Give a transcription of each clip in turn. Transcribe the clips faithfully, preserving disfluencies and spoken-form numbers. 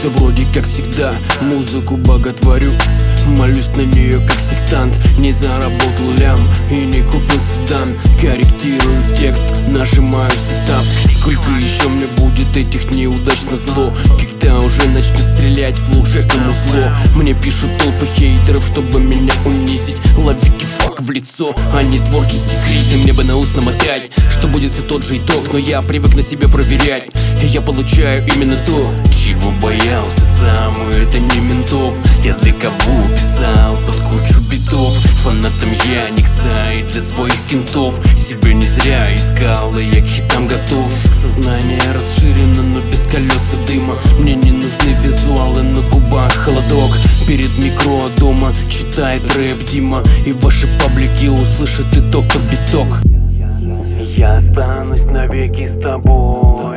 все вроде как всегда. Музыку боготворю, молюсь на нее как сектант. Не заработал лям и не купил седан. Корректирую текст, нажимаю сетап. Сколько еще мне будет этих неудач на зло, когда уже начнет стрелять в лук кому зло. Мне пишут толпы хейтеров, чтобы меня унизить. Ловите фак в лицо, а не творческий кризис. Мне бы на ус намотать, что будет все тот же итог. Но я привык на себе проверять, и я получаю именно то, чего боялся сам. И это не ментов, я для кого писал под кучу битов. Фанатом я Никса и для своих кентов. Себя не зря искал, и я к хитам готов. Сознание расширено, но без колес и дыма. Мне не нужны визуалы, на губах холодок. Перед микро дома читает рэп Дима, и ваши паблики услышат итог под биток. Я останусь навеки с тобой.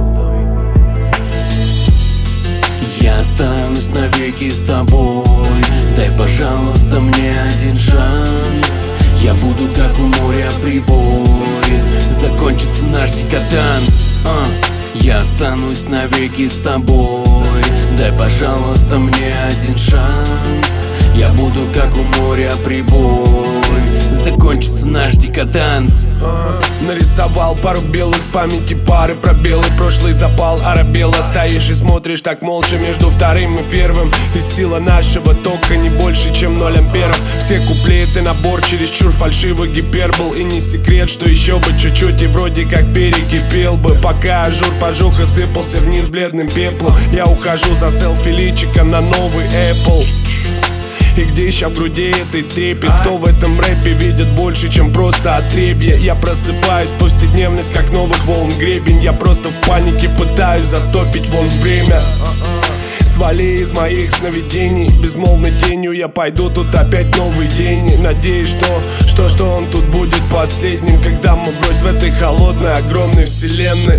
Я останусь навеки с тобой. Дай, пожалуйста, мне один шанс. Я буду как у моря прибой. Закончится наш декаданс. а. Я останусь навеки с тобой. Дай, пожалуйста, мне один шанс. Я буду как у моря прибой. Закончится наш декаданс. ага. Нарисовал пару белых в памяти пары, пробелы, прошлый запал арабелла. Стоишь и смотришь так молча между вторым и первым. И сила нашего тока не больше, чем ноль амперов. Все куплеты набор чересчур фальшивый гипербол. И не секрет, что еще бы чуть-чуть и вроде как перекипел бы. Пока ажур пожух и сыпался вниз бледным пеплом. Я ухожу за селфи личиком на новый Apple. И где еще в груди этой трепет? Кто в этом рэпе видит больше, чем просто отребье? Я просыпаюсь, повседневность как новых волн гребень. Я просто в панике пытаюсь застопить вон время. Свали из моих сновидений, безмолвной тенью я пойду, тут опять новый день. Надеюсь, что, что, что он тут будет последним, когда мы врозь в этой холодной, огромной вселенной.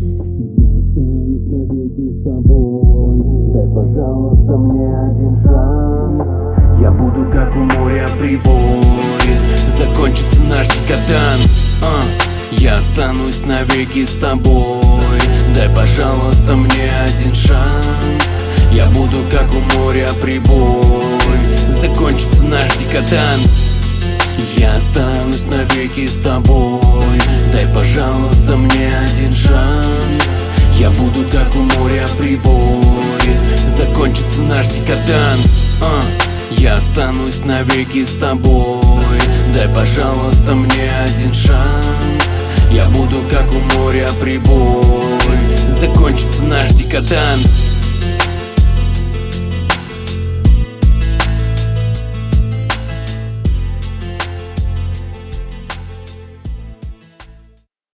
Дай, пожалуйста, мне один шанс. Я буду как у моря прибой. Закончится наш декаданс. а. Я останусь навеки с тобой. Дай, пожалуйста, мне один шанс. Я буду как у моря прибой. Закончится наш декаданс. Я останусь навеки с тобой. Дай, пожалуйста, мне один шанс. Я буду как у моря прибой. Закончится наш декаданс. а. Я останусь навеки с тобой. Дай, пожалуйста, мне один шанс. Я буду как у моря прибой. Закончится наш декаданс.